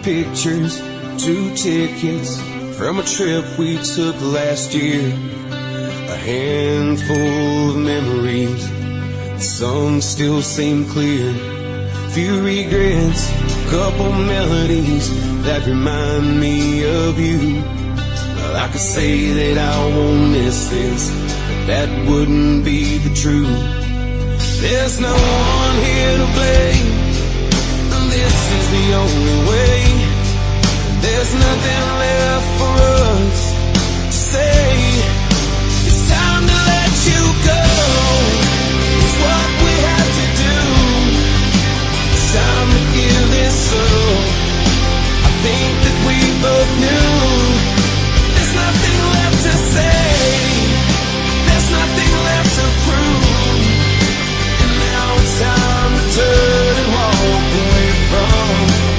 pictures, 2 tickets from a trip we took last year. A handful of memories, some still seem clear. Few regrets, couple melodies that remind me of you. Well, I could say that I won't miss this, but that wouldn't be the truth. There's no one here to blame, and this is the only way. There's nothing left for us to say. It's time to let you go. It's what we have to do. It's time to give this up. I think that we both knew. There's nothing left to say. There's nothing left to prove. And now it's time to turn and walk away from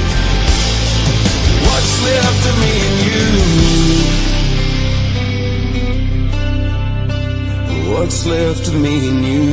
what's left of me and you. What's left of me and you.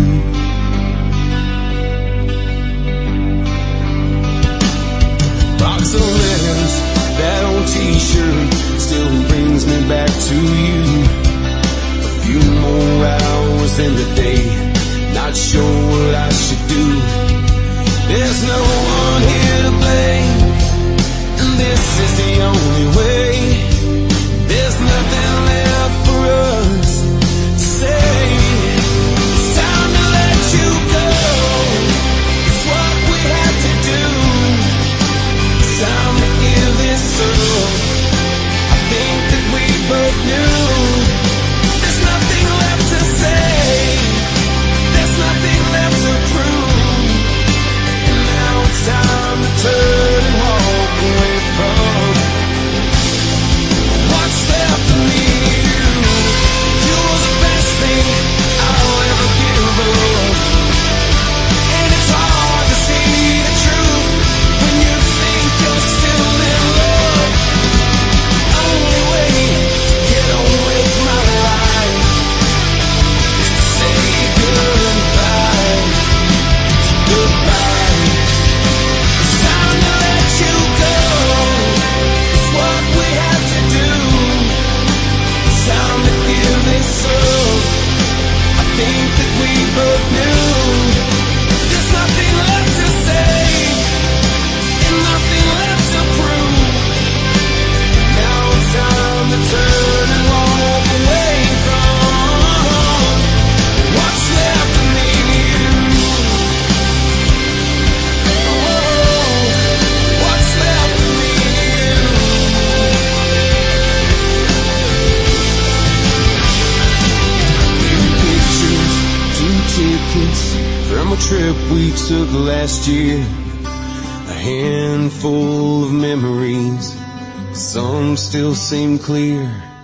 Box of letters, that old t-shirt still brings me back to you. A few more hours in the day, not sure what I should do. There's no one here to blame, and this is the only way. There's nothing left for us to say. It's time to let you go. It's what we have to do. It's time to give this up. I think that we both knew. There's nothing left to say. There's nothing left to prove. And now it's time to turn and walk away from what's left of me and you. You're the best thing I'll ever give up. And it's hard to see the truth when you think you're still in love. Only way to get on with my life is to say goodbye. So goodbye. It's time to let you go. It's what we have to do. It's time to give this up. I think that we both knew. There's nothing left to say and nothing left to prove. Now it's time to turn and walk away from what's left of me and you. What's left of me and you. Few pictures, 2 tickets from a trip we took last year. A handful of memories, some still seem clear.